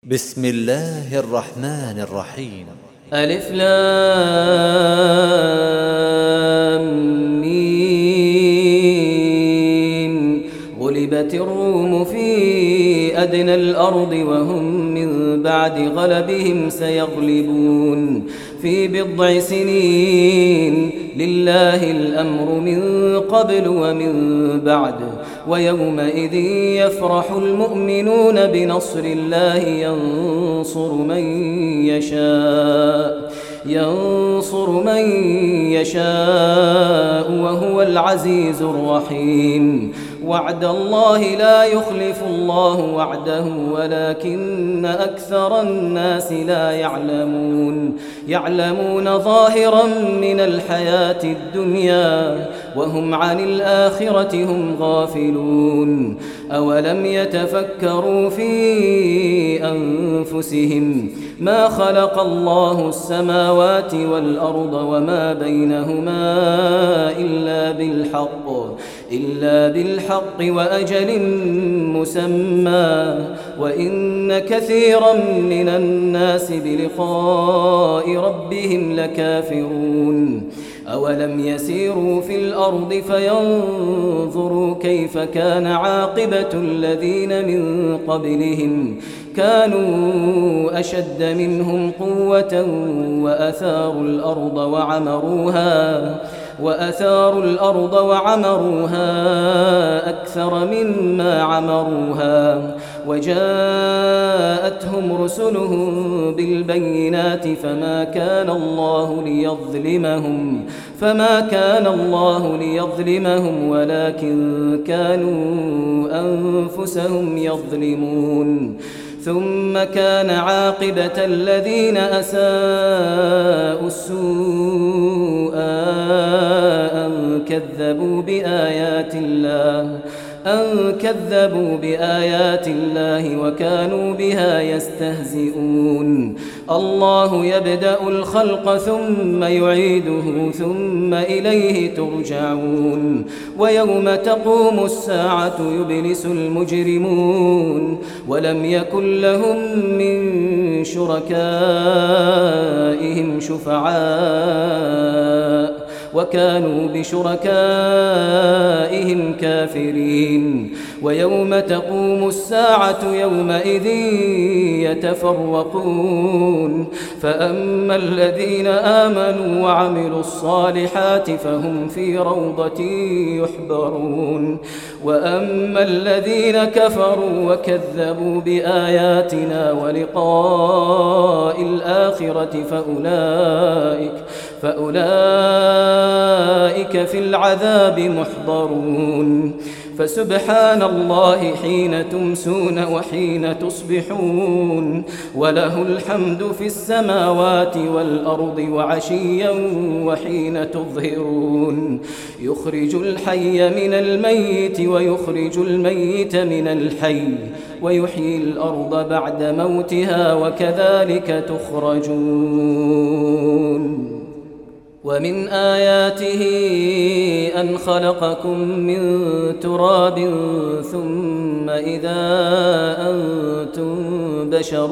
بسم الله الرحمن الرحيم. ألف لام ميم. غلبت الروم في أدنى الأرض وهم من بعد غلبهم سيغلبون في بضع سنين. لله الأمر من قبل ومن بعد، ويومئذ يفرح المؤمنون بنصر الله ينصر من يشاء وهو العزيز الرحيم. وعد الله لا يخلف الله وعده ولكن أكثر الناس لا يعلمون ظاهرا من الحياة الدنيا وهم عن الآخرة هم غافلون. أولم يتفكروا في أنفسهم ما خلق الله السماوات والأرض وما بينهما إلا بالحق وأجل مسمى، وإن كثيرا من الناس بلقاء ربهم لكافرون. أولم يسيروا في الأرض فينظروا كيف كان عاقبة الذين من قبلهم كانوا أشد منهم قوة وأثاروا الأرض وعمروها أكثر مما عمروها، وجاءتهم رسلهم بالبينات فما كان الله ليظلمهم ولكن كانوا أنفسهم يظلمون. ثم كان عاقبة الذين أساءوا السوء أن كذبوا بآيات الله وكانوا بها يستهزئون. الله يبدأ الخلق ثم يعيده ثم إليه ترجعون. ويوم تقوم الساعة يبلس المجرمون ولم يكن لهم من شركائهم شفعاء وكانوا بشركائهم كافرين. ويوم تقوم الساعة يومئذ يتفرقون، فأما الذين آمنوا وعملوا الصالحات فهم في روضة يحبرون، وأما الذين كفروا وكذبوا بآياتنا ولقاء الآخرة فأولئك في العذاب محضرون. فسبحان الله حين تمسون وحين تصبحون، وله الحمد في السماوات والأرض وعشيا وحين تظهرون. يخرج الحي من الميت ويخرج الميت من الحي ويحيي الأرض بعد موتها وكذلك تخرجون. ومن آياته أن خلقكم من تراب ثم إذا أنتم بشر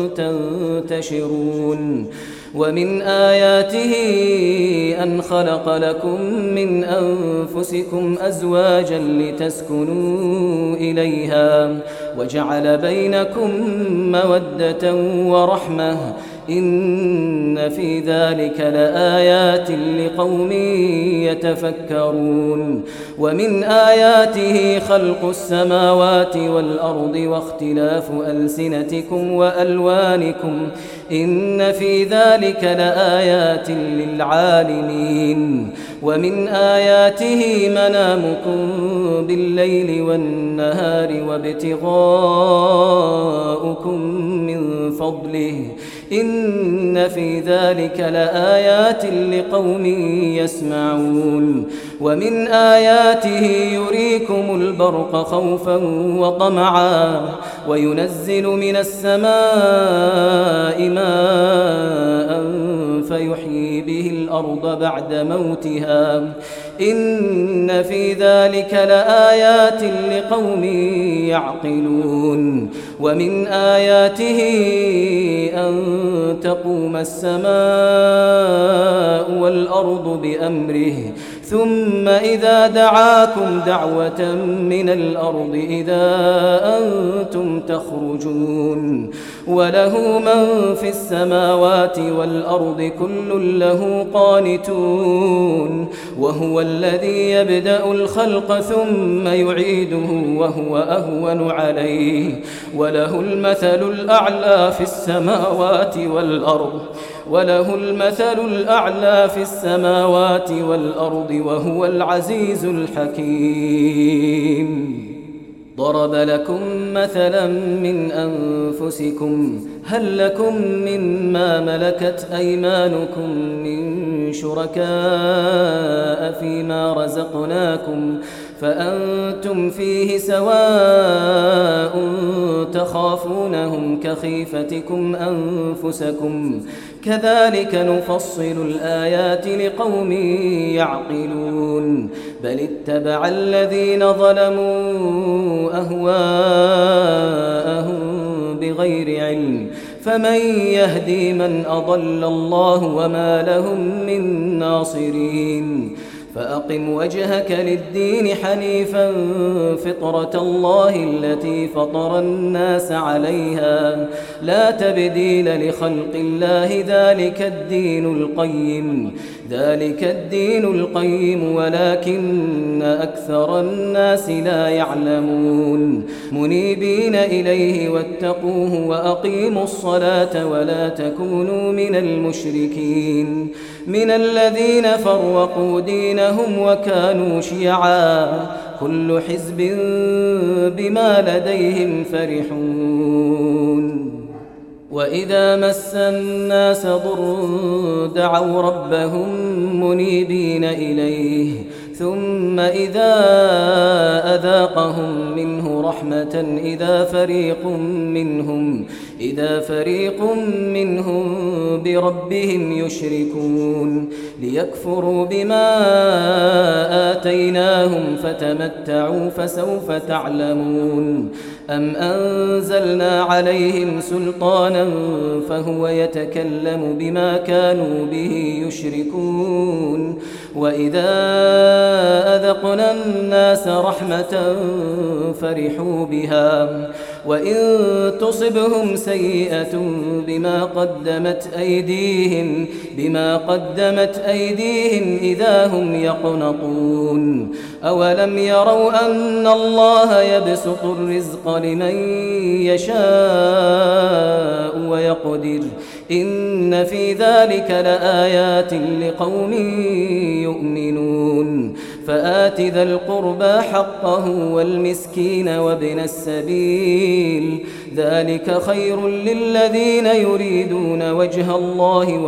تنتشرون. ومن آياته أن خلق لكم من أنفسكم أزواجا لتسكنوا إليها وجعل بينكم مودة ورحمة، إن في ذلك لآيات لقوم يتفكرون. ومن آياته خلق السماوات والأرض واختلاف ألسنتكم وألوانكم، إن في ذلك لآيات للعالمين. ومن آياته منامكم بالليل والنهار وابتغاؤكم من فضله، إن في ذلك لآيات لقوم يسمعون. ومن آياته يريكم البرق خوفا وطمعا وينزل من السماء ماء فيحيي به الأرض بعد موتها، إن في ذلك لآيات لقوم يعقلون ومن آياته أن تقوم السماء والأرض بأمره ثم إذا دعاكم دعوة من الأرض إذا أنتم تخرجون وله من في السماوات والأرض كل له قانتون وهو الذي يبدأ الخلق ثم يعيده وهو أهون عليه وله المثل الأعلى في السماوات والأرض وهو العزيز الحكيم ضرب لكم مثلا من أنفسكم هل لكم مما ملكت أيمانكم من شركاء فيما رزقناكم فأنتم فيه سواء تخافونهم كخيفتكم أنفسكم كذلك نفصل الآيات لقوم يعقلون بل اتبع الذين ظلموا أهواءهم بغير علم فمن يهدي من أضل الله وما لهم من ناصرين فأقم وجهك للدين حنيفا فطرة الله التي فطر الناس عليها لا تبديل لخلق الله ذلك الدين القيم ولكن أكثر الناس لا يعلمون منيبين إليه واتقوه وأقيموا الصلاة ولا تكونوا من المشركين من الذين فرقوا دينهم وكانوا شيعا كل حزب بما لديهم فرحون وإذا مس الناس ضر دعوا ربهم منيبين إليه ثم إذا أذاقهم منه رحمة إذا فريق منهم بربهم يشركون ليكفروا بما آتيناهم فتمتعوا فسوف تعلمون أم أنزلنا عليهم سلطانا فهو يتكلم بما كانوا به يشركون وإذا أذقنا الناس رحمة فرحوا بها وإن تصبهم سيئة بما قدمت أيديهم إذا هم يقنطون أولم يروا أن الله يبسط الرزق لمن يشاء ويقدر إن في ذلك لآيات لقوم يؤمنون فآت ذا القربى حقه والمسكين وابن السبيل ذلك خير للذين يريدون وجه الله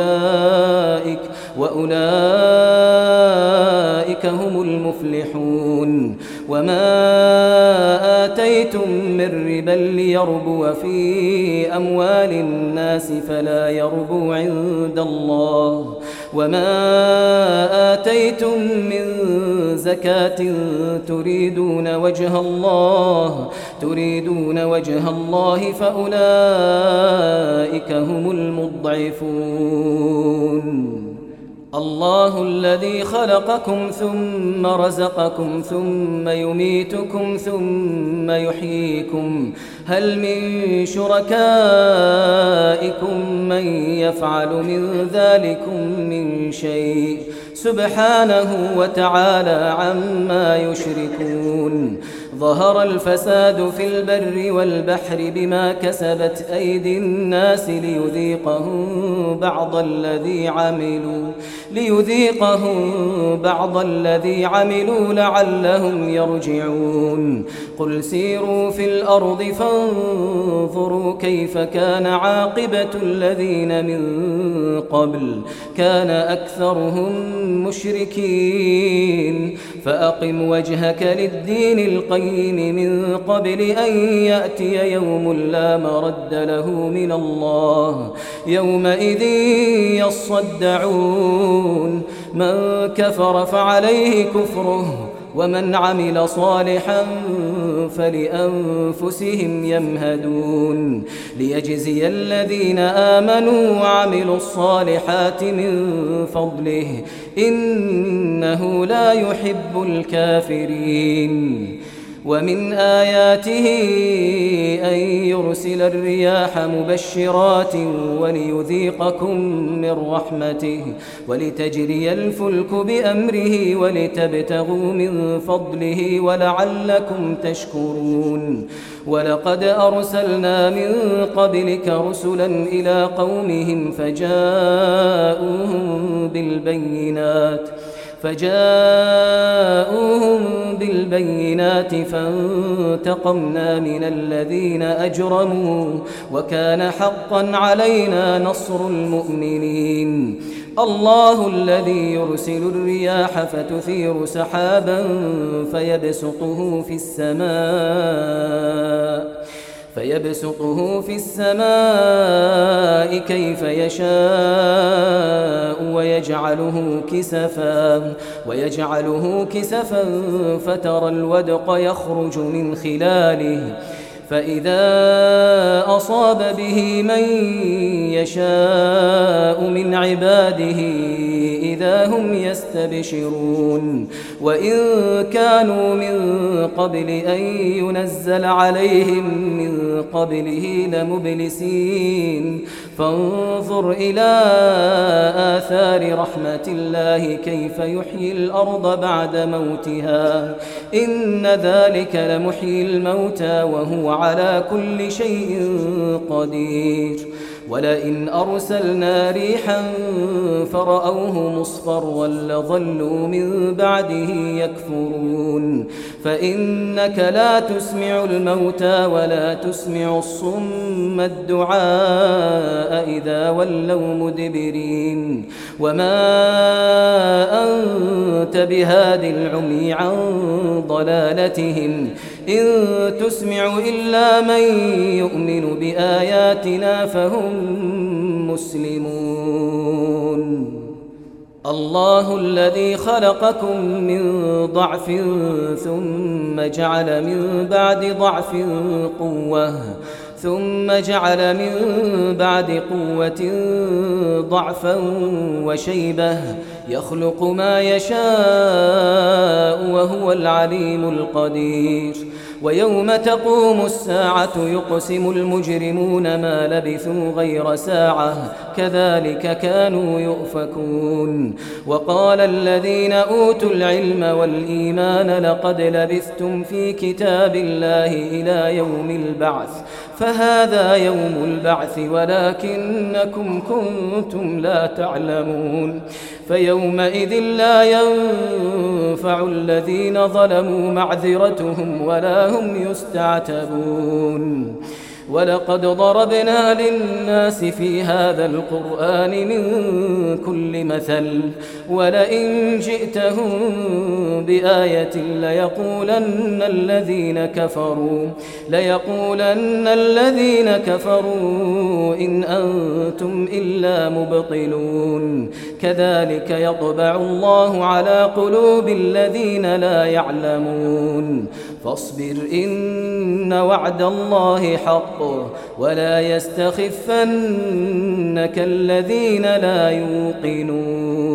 وأولئك هم المفلحون وما آتيتم من ربا ليربو في أموال الناس فلا يربو عند الله وما آتيتم من زكاة تريدون وجه الله فأولئك هم المضعفون الله الذي خلقكم ثم رزقكم ثم يميتكم ثم يحييكم هل من شركائكم من يفعل من ذلكم من شيء سبحانه وتعالى عما يشركون ظهر الفساد في البر والبحر بما كسبت أيدي الناس ليذيقهم بعض الذي عملوا لعلهم يرجعون قل سيروا في الأرض فانظروا كيف كان عاقبة الذين من قبل كان أكثرهم مشركين فأقم وجهك للدين القيم من قبل أن يأتي يوم لا مرد له من الله يومئذ يصدعون من كفر فعليه كفره ومن عمل صالحا فلأنفسهم يمهدون ليجزي الذين آمنوا وعملوا الصالحات من فضله إنه لا يحب الكافرين. ومن آياته أن يرسل الرياح مبشرات وليذيقكم من رحمته ولتجري الفلك بأمره ولتبتغوا من فضله ولعلكم تشكرون. ولقد أرسلنا من قبلك رسلا إلى قومهم فجاءوهم بالبينات فانتقمنا من الذين أجرموا وكان حقا علينا نصر المؤمنين. الله الذي يرسل الرياح فتثير سحابا فيبسطه في السماء كيف يشاء ويجعله كسفا فترى الودق يخرج من خلاله فإذا أصاب به من يشاء من عباده إذا هم يستبشرون. وإن كانوا من قبل أن ينزل عليهم من قبله لمبلسين فانظر إلى آثار رحمة الله كيف يحيي الأرض بعد موتها إن ذلك لمحيي الموتى وهو على كل شيء قدير. ولئن أرسلنا ريحا فرأوه مصفرا لظلوا من بعده يكفرون. فإنك لا تسمع الموتى ولا تسمع الصم الدعاء إذا ولوا مدبرين. وما أنت بهاد العمي عن ضلالتهم إن تسمع إلا من يؤمن بآياتنا فهم مسلمون. الله الذي خلقكم من ضعف ثم جعل من بعد ضعف قوة ضعفا وشيبة يخلق ما يشاء وهو العليم القدير. ويوم تقوم الساعة يقسم المجرمون ما لبثوا غير ساعة كذلك كانوا يؤفكون. وقال الذين أوتوا العلم والإيمان لقد لبثتم في كتاب الله إلى يوم البعث فهذا يوم البعث ولكنكم كنتم لا تعلمون. فيومئذ لا ينفع الذين ظلموا معذرتهم ولا هم يستعتبون. ولقد ضربنا للناس في هذا القرآن من كل مثل ولئن جئتهم بآية ليقولن الذين كفروا إن أنتم إلا مبطلون. كذلك يطبع الله على قلوب الذين لا يعلمون. فاصبر إن وعد الله حق ولا يستخفنك الذين لا يوقنون.